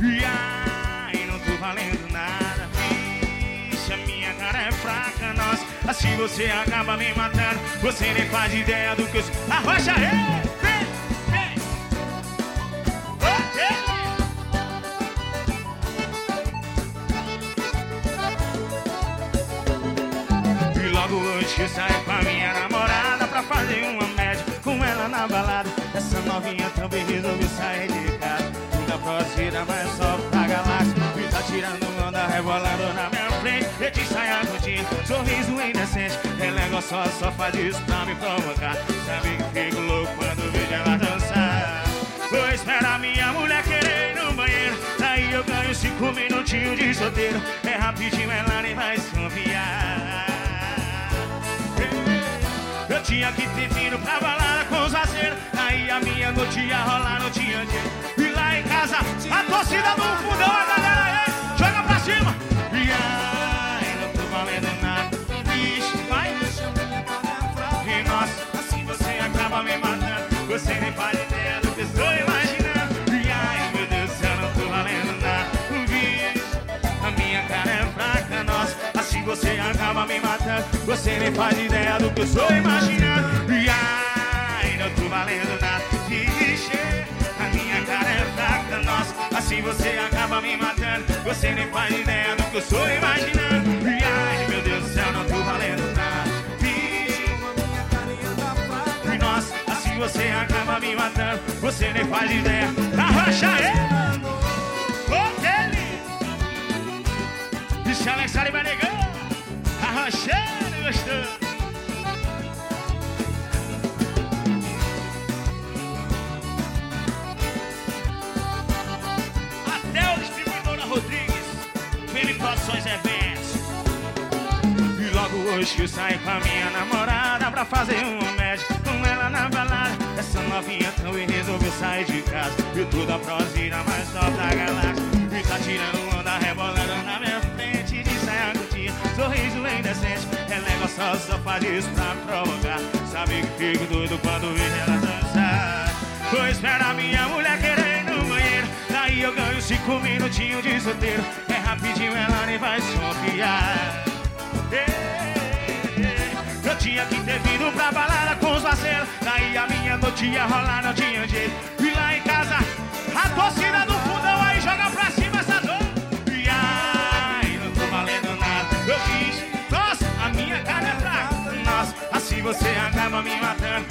E ai, não tô valendo nada. Vixe, a minha cara é fraca, nossa. Assim você acaba me matando. Você nem faz ideia do que eu sou. Arrocha, ei! Logo hoje que saio com a minha namorada pra fazer uma média com ela na balada. Essa novinha também resolveu sair de casa. Nunca próxima, mas só pra galáxia. E tá tirando onda, rebolando na minha frente. Eu te saia curtindo, sorriso indecente. Ela só faz isso pra me provocar. Sabe que fico louco quando vejo ela dançar. Vou esperar minha mulher querer ir no banheiro. Daí eu ganho 5 minutinhos de solteiro. É rapidinho, ela nem vai se confiar. Eu tinha que ter vindo pra balada com os parceiros. Aí a minha noite ia rolar no dia a dia. E lá em casa, a torcida do fundão, a galera aí, joga pra cima. E ai, não tô valendo nada. Vixe, vai. E nossa, assim você acaba me matando. Você nem faz ideia do que estou imaginando. E ai, meu Deus do céu, não tô valendo nada. Vixe, a minha cara é fraca, nossa. Assim você acaba me matando. Você nem faz ideia do que eu estou imaginando. E ai, não tô valendo nada. Vixe, a minha cara é fraca, nossa. Assim você acaba me matando. Você nem faz ideia do que eu estou imaginando. E ai, meu Deus do céu, não tô valendo nada. Vixe, e nossa, assim você acaba me matando. Você nem faz ideia. Arrocha aí! Vixe, Alexandre vai negando. Arrochando, gostou? Até o distribuidora Rodrigues, Mini Produções Eventos. E logo hoje que eu saio com a minha namorada pra fazer uma média com ela na balada. Essa novinha também resolveu sair de casa. E toda prosira, mais top da galáxia. E tá tirando onda, rebolando na minha frente. De saia curtinha, sorriso indecente. Ela só faz isso pra provocar. Sabe que fico doido quando vejo ela dançar. Vou esperar minha mulher querer ir no banheiro. Daí eu ganho 5 minutinhos de solteiro. É rapidinho, ela nem vai se confiar. Eu tinha que ter vindo pra balada com os parceiros. Daí a minha noite ia rolar, não tinha jeito. E lá em casa, a torcida do fundão aí joga pra cima essa dor. E ai, não tô valendo nada. Eu fiz, nossa, a minha cara é fraca. Nossa, assim você acaba me matando.